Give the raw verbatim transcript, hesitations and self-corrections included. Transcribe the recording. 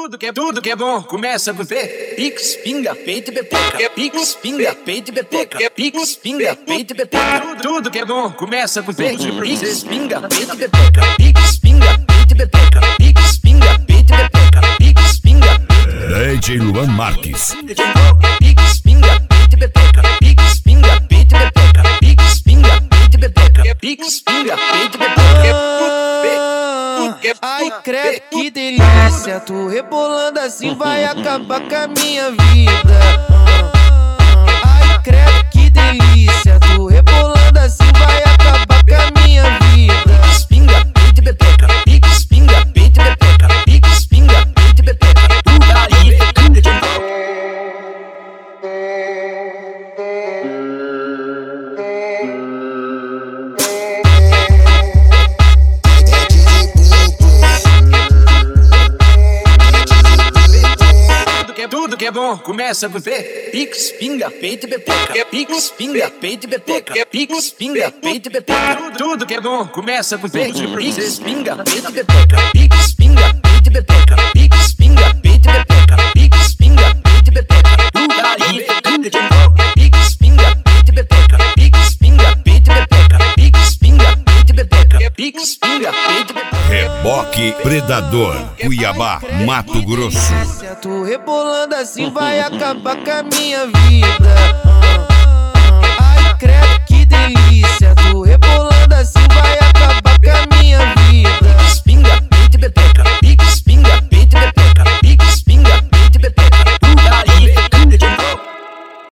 Tudo que é, tudo que é bom começa com P. Pix, pinga, peito e bepeca. Pix, pinga, peito e bepeca. Pix, pinga, peito e bepeca. Tudo que é bom começa com P. Pix, pinga, peito e bepeca. Pix, pinga, peito e bepeca. Pix, pinga, peito e bepeca. Pix, pinga. D J Luan Marques. Pix, pinga, peito e bepeca. Pix, pinga, peito e bepeca. Pix, pinga, peito e bepeca. Pix, pinga, peito e bepeca. Ai, credo, que delícia. Tu rebolando assim vai acabar com a minha vida. Ai, credo, que delícia. Tu rebolando assim vai acabar com a minha vida. Pix, pinga, peito e bepeca. Pix, pinga, peito e bepeca. Pix, pinga, peito e bepeca. Putaria, tudo de bom. Tudo que é bom começa com P. Pix, pinga, peito e bepeca. Pix, pinga, peito e bepeca. Pix, pinga, peito e bepeca. Tudo que é bom começa com P. Pix, pinga, peito e bepeca. Pix, pinga, peito e bepeca. Pix, pinga, peito e bepeca. Pix, pinga, peito e bepeca. Putaria, tudo de bom. Pix, pinga, peito e bepeca. Pix, pinga, peito e bepeca. Pix, pinga, peito e bepeca. Pix, pinga, peito e bepeca. Reboque Predador, Cuiabá, Mato Grosso. Tu rebolando assim vai acabar com a minha vida.